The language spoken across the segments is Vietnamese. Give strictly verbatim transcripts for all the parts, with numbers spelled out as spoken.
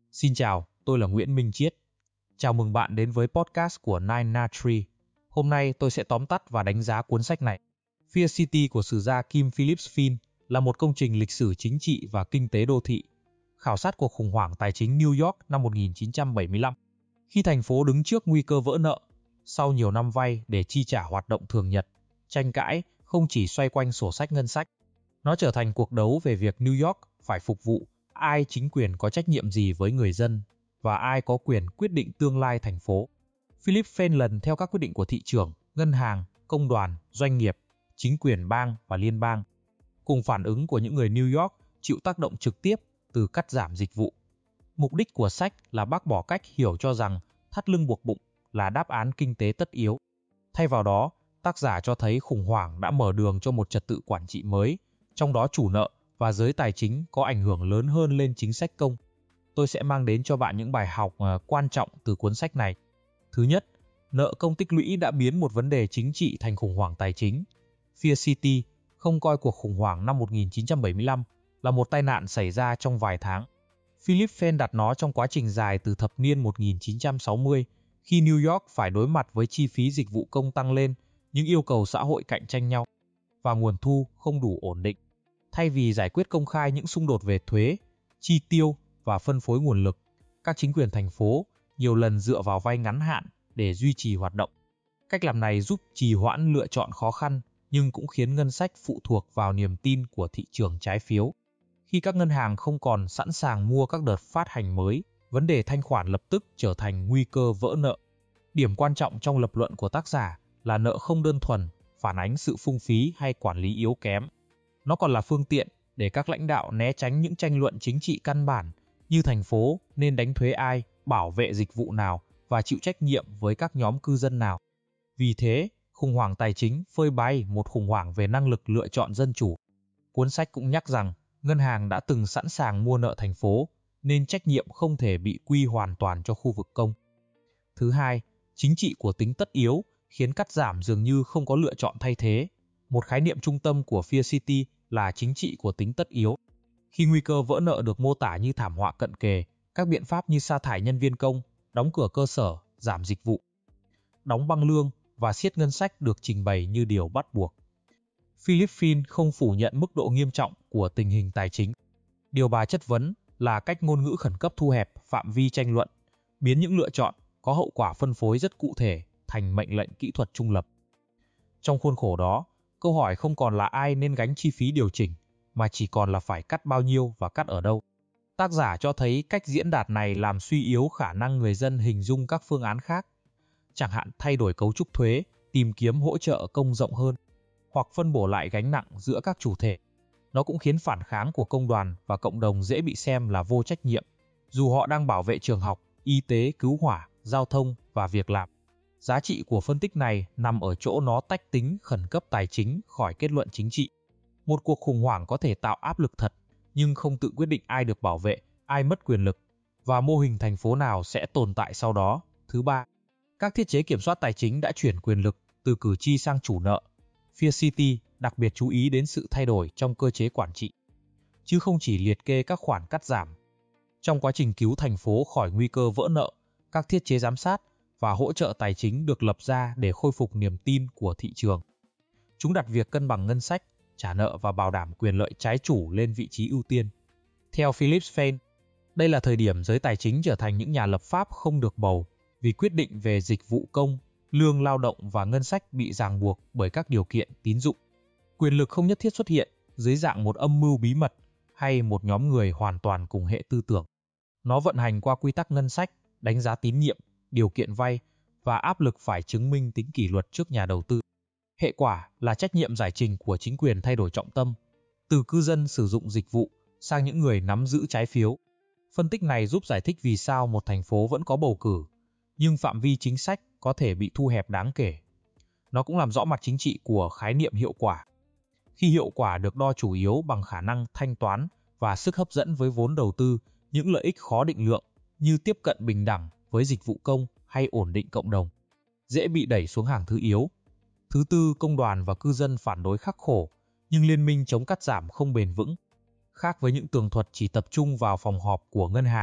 Xin chào, tôi là Nguyễn Minh Chiết. Chào mừng bạn đến với podcast của Nine Na Tree. Hôm nay tôi sẽ tóm tắt và đánh giá cuốn sách này. Fear City của sử gia Kim Phillips Finn là một công trình lịch sử chính trị và kinh tế đô thị, khảo sát cuộc khủng hoảng tài chính New York năm một nghìn chín trăm bảy mươi lăm. Khi thành phố đứng trước nguy cơ vỡ nợ, sau nhiều năm vay để chi trả hoạt động thường nhật, tranh cãi không chỉ xoay quanh sổ sách ngân sách. Nó trở thành cuộc đấu về việc New York phải phục vụ ai, chính quyền có trách nhiệm gì với người dân và ai có quyền quyết định tương lai thành phố. Philip Finn lần theo các quyết định của thị trường, ngân hàng, công đoàn, doanh nghiệp, chính quyền bang và liên bang, cùng phản ứng của những người New York chịu tác động trực tiếp từ cắt giảm dịch vụ. Mục đích của sách là bác bỏ cách hiểu cho rằng thắt lưng buộc bụng là đáp án kinh tế tất yếu. Thay vào đó, tác giả cho thấy khủng hoảng đã mở đường cho một trật tự quản trị mới, trong đó chủ nợ và giới tài chính có ảnh hưởng lớn hơn lên chính sách công. Tôi sẽ mang đến cho bạn những bài học uh, quan trọng từ cuốn sách này. Thứ nhất, nợ công tích lũy đã biến một vấn đề chính trị thành khủng hoảng tài chính. Fear City không coi cuộc khủng hoảng năm một nghìn chín trăm bảy mươi lăm là một tai nạn xảy ra trong vài tháng. Philip Finn đặt nó trong quá trình dài từ thập niên một nghìn chín trăm sáu mươi, khi New York phải đối mặt với chi phí dịch vụ công tăng lên, những yêu cầu xã hội cạnh tranh nhau, và nguồn thu không đủ ổn định. Thay vì giải quyết công khai những xung đột về thuế, chi tiêu và phân phối nguồn lực, các chính quyền thành phố nhiều lần dựa vào vay ngắn hạn để duy trì hoạt động. Cách làm này giúp trì hoãn lựa chọn khó khăn, nhưng cũng khiến ngân sách phụ thuộc vào niềm tin của thị trường trái phiếu. Khi các ngân hàng không còn sẵn sàng mua các đợt phát hành mới, vấn đề thanh khoản lập tức trở thành nguy cơ vỡ nợ. Điểm quan trọng trong lập luận của tác giả là nợ không đơn thuần phản ánh sự phung phí hay quản lý yếu kém. Nó còn là phương tiện để các lãnh đạo né tránh những tranh luận chính trị căn bản như thành phố nên đánh thuế ai, bảo vệ dịch vụ nào và chịu trách nhiệm với các nhóm cư dân nào. Vì thế, khủng hoảng tài chính phơi bày một khủng hoảng về năng lực lựa chọn dân chủ. Cuốn sách cũng nhắc rằng ngân hàng đã từng sẵn sàng mua nợ thành phố, nên trách nhiệm không thể bị quy hoàn toàn cho khu vực công. Thứ hai, chính trị của tính tất yếu khiến cắt giảm dường như không có lựa chọn thay thế. Một khái niệm trung tâm của Fear City là chính trị của tính tất yếu. Khi nguy cơ vỡ nợ được mô tả như thảm họa cận kề, các biện pháp như sa thải nhân viên công, đóng cửa cơ sở, giảm dịch vụ, đóng băng lương và siết ngân sách được trình bày như điều bắt buộc. Philip Finn không phủ nhận mức độ nghiêm trọng của tình hình tài chính. Điều bà chất vấn là cách ngôn ngữ khẩn cấp thu hẹp phạm vi tranh luận, biến những lựa chọn có hậu quả phân phối rất cụ thể thành mệnh lệnh kỹ thuật trung lập. Trong khuôn khổ đó, câu hỏi không còn là ai nên gánh chi phí điều chỉnh, mà chỉ còn là phải cắt bao nhiêu và cắt ở đâu. Tác giả cho thấy cách diễn đạt này làm suy yếu khả năng người dân hình dung các phương án khác, chẳng hạn thay đổi cấu trúc thuế, tìm kiếm hỗ trợ công rộng hơn, hoặc phân bổ lại gánh nặng giữa các chủ thể. Nó cũng khiến phản kháng của công đoàn và cộng đồng dễ bị xem là vô trách nhiệm, dù họ đang bảo vệ trường học, y tế, cứu hỏa, giao thông và việc làm. Giá trị của phân tích này nằm ở chỗ nó tách tính khẩn cấp tài chính khỏi kết luận chính trị. Một cuộc khủng hoảng có thể tạo áp lực thật, nhưng không tự quyết định ai được bảo vệ, ai mất quyền lực, và mô hình thành phố nào sẽ tồn tại sau đó. Thứ ba, các thiết chế kiểm soát tài chính đã chuyển quyền lực từ cử tri sang chủ nợ. Fear City đặc biệt chú ý đến sự thay đổi trong cơ chế quản trị, chứ không chỉ liệt kê các khoản cắt giảm. Trong quá trình cứu thành phố khỏi nguy cơ vỡ nợ, các thiết chế giám sát và hỗ trợ tài chính được lập ra để khôi phục niềm tin của thị trường. Chúng đặt việc cân bằng ngân sách, trả nợ và bảo đảm quyền lợi trái chủ lên vị trí ưu tiên. Theo Philip Finn, đây là thời điểm giới tài chính trở thành những nhà lập pháp không được bầu, vì quyết định về dịch vụ công, lương lao động và ngân sách bị ràng buộc bởi các điều kiện tín dụng. Quyền lực không nhất thiết xuất hiện dưới dạng một âm mưu bí mật hay một nhóm người hoàn toàn cùng hệ tư tưởng. Nó vận hành qua quy tắc ngân sách, đánh giá tín nhiệm, điều kiện vay và áp lực phải chứng minh tính kỷ luật trước nhà đầu tư. Hệ quả là trách nhiệm giải trình của chính quyền thay đổi trọng tâm, từ cư dân sử dụng dịch vụ sang những người nắm giữ trái phiếu. Phân tích này giúp giải thích vì sao một thành phố vẫn có bầu cử, nhưng phạm vi chính sách có thể bị thu hẹp đáng kể. Nó cũng làm rõ mặt chính trị của khái niệm hiệu quả. Khi hiệu quả được đo chủ yếu bằng khả năng thanh toán và sức hấp dẫn với vốn đầu tư, những lợi ích khó định lượng như tiếp cận bình đẳng với dịch vụ công hay ổn định cộng đồng dễ bị đẩy xuống hàng thứ yếu. Thứ tư, công đoàn và cư dân phản đối khắc khổ, nhưng liên minh chống cắt giảm không bền vững. Khác với những tường thuật chỉ tập trung vào phòng họp của ngân hàng,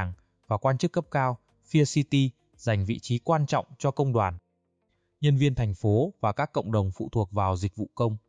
và quan chức cấp cao, Fear City dành vị trí quan trọng cho công đoàn, nhân viên thành phố và các cộng đồng phụ thuộc vào dịch vụ công.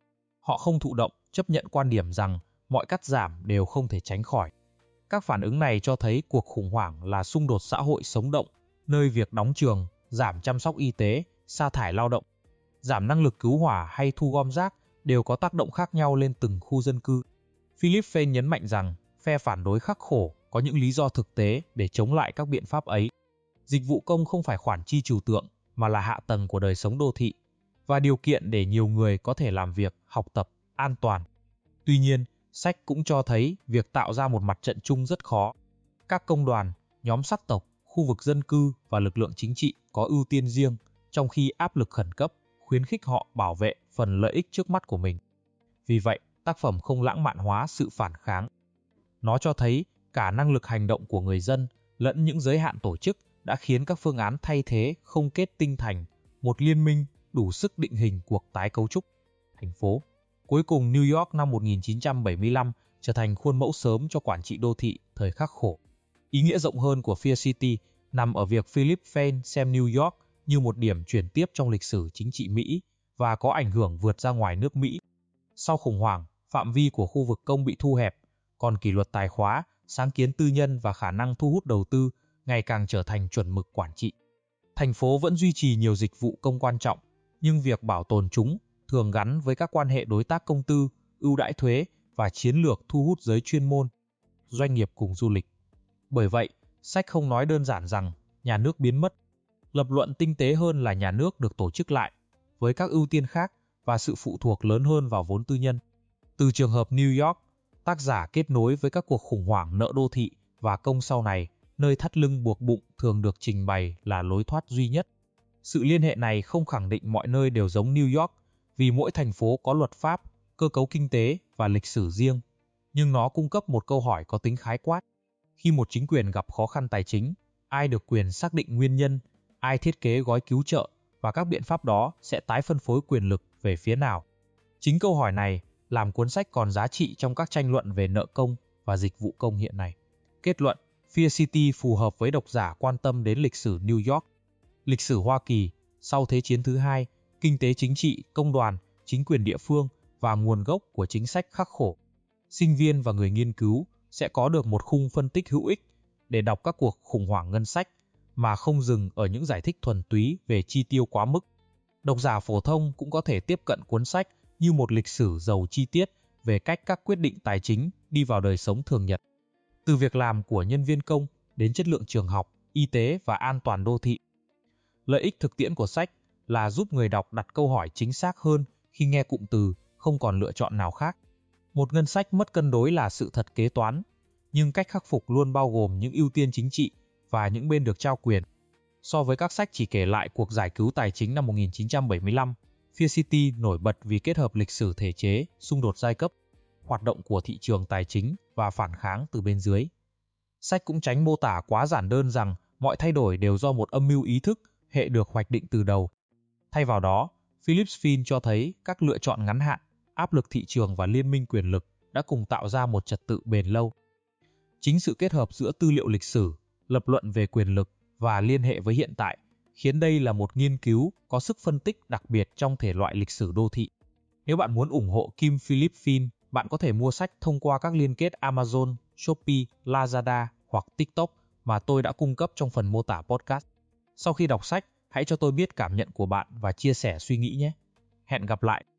Họ không thụ động chấp nhận quan điểm rằng mọi cắt giảm đều không thể tránh khỏi. Các phản ứng này cho thấy cuộc khủng hoảng là xung đột xã hội sống động, nơi việc đóng trường, giảm chăm sóc y tế, sa thải lao động, giảm năng lực cứu hỏa hay thu gom rác đều có tác động khác nhau lên từng khu dân cư. Philip Fein nhấn mạnh rằng phe phản đối khắc khổ có những lý do thực tế để chống lại các biện pháp ấy. Dịch vụ công không phải khoản chi trừu tượng mà là hạ tầng của đời sống đô thị và điều kiện để nhiều người có thể làm việc, học tập, an toàn. Tuy nhiên, sách cũng cho thấy việc tạo ra một mặt trận chung rất khó. Các công đoàn, nhóm sắc tộc, khu vực dân cư và lực lượng chính trị có ưu tiên riêng, trong khi áp lực khẩn cấp khuyến khích họ bảo vệ phần lợi ích trước mắt của mình. Vì vậy, tác phẩm không lãng mạn hóa sự phản kháng. Nó cho thấy cả năng lực hành động của người dân lẫn những giới hạn tổ chức đã khiến các phương án thay thế không kết tinh thành một liên minh đủ sức định hình cuộc tái cấu trúc thành phố. Cuối cùng, New York năm một nghìn chín trăm bảy mươi lăm trở thành khuôn mẫu sớm cho quản trị đô thị thời khắc khổ. Ý nghĩa rộng hơn của Fear City nằm ở việc Philip Fein xem New York như một điểm chuyển tiếp trong lịch sử chính trị Mỹ và có ảnh hưởng vượt ra ngoài nước Mỹ. Sau khủng hoảng, phạm vi của khu vực công bị thu hẹp, còn kỷ luật tài khóa, sáng kiến tư nhân và khả năng thu hút đầu tư ngày càng trở thành chuẩn mực quản trị. Thành phố vẫn duy trì nhiều dịch vụ công quan trọng, nhưng việc bảo tồn chúng thường gắn với các quan hệ đối tác công tư, ưu đãi thuế và chiến lược thu hút giới chuyên môn, doanh nghiệp cùng du lịch. Bởi vậy, sách không nói đơn giản rằng nhà nước biến mất. Lập luận tinh tế hơn là nhà nước được tổ chức lại, với các ưu tiên khác và sự phụ thuộc lớn hơn vào vốn tư nhân. Từ trường hợp New York, tác giả kết nối với các cuộc khủng hoảng nợ đô thị và công sau này, nơi thắt lưng buộc bụng thường được trình bày là lối thoát duy nhất. Sự liên hệ này không khẳng định mọi nơi đều giống New York, vì mỗi thành phố có luật pháp, cơ cấu kinh tế và lịch sử riêng, nhưng nó cung cấp một câu hỏi có tính khái quát. Khi một chính quyền gặp khó khăn tài chính, ai được quyền xác định nguyên nhân, ai thiết kế gói cứu trợ và các biện pháp đó sẽ tái phân phối quyền lực về phía nào? Chính câu hỏi này làm cuốn sách còn giá trị trong các tranh luận về nợ công và dịch vụ công hiện nay. Kết luận, Fear City phù hợp với độc giả quan tâm đến lịch sử New York, lịch sử Hoa Kỳ sau Thế chiến thứ hai, kinh tế chính trị, công đoàn, chính quyền địa phương và nguồn gốc của chính sách khắc khổ. Sinh viên và người nghiên cứu sẽ có được một khung phân tích hữu ích để đọc các cuộc khủng hoảng ngân sách mà không dừng ở những giải thích thuần túy về chi tiêu quá mức. Độc giả phổ thông cũng có thể tiếp cận cuốn sách như một lịch sử giàu chi tiết về cách các quyết định tài chính đi vào đời sống thường nhật. Từ việc làm của nhân viên công đến chất lượng trường học, y tế và an toàn đô thị. Lợi ích thực tiễn của sách là giúp người đọc đặt câu hỏi chính xác hơn khi nghe cụm từ không còn lựa chọn nào khác. Một ngân sách mất cân đối là sự thật kế toán, nhưng cách khắc phục luôn bao gồm những ưu tiên chính trị và những bên được trao quyền. So với các sách chỉ kể lại cuộc giải cứu tài chính năm một nghìn chín trăm bảy mươi lăm, Fear City nổi bật vì kết hợp lịch sử thể chế, xung đột giai cấp, hoạt động của thị trường tài chính và phản kháng từ bên dưới. Sách cũng tránh mô tả quá giản đơn rằng mọi thay đổi đều do một âm mưu ý thức, hệ được hoạch định từ đầu. Thay vào đó, Philip Fein cho thấy các lựa chọn ngắn hạn, áp lực thị trường và liên minh quyền lực đã cùng tạo ra một trật tự bền lâu. Chính sự kết hợp giữa tư liệu lịch sử, lập luận về quyền lực và liên hệ với hiện tại khiến đây là một nghiên cứu có sức phân tích đặc biệt trong thể loại lịch sử đô thị. Nếu bạn muốn ủng hộ Kim Philip Fein, bạn có thể mua sách thông qua các liên kết Amazon, Shopee, Lazada hoặc TikTok mà tôi đã cung cấp trong phần mô tả podcast. Sau khi đọc sách, hãy cho tôi biết cảm nhận của bạn và chia sẻ suy nghĩ nhé. Hẹn gặp lại!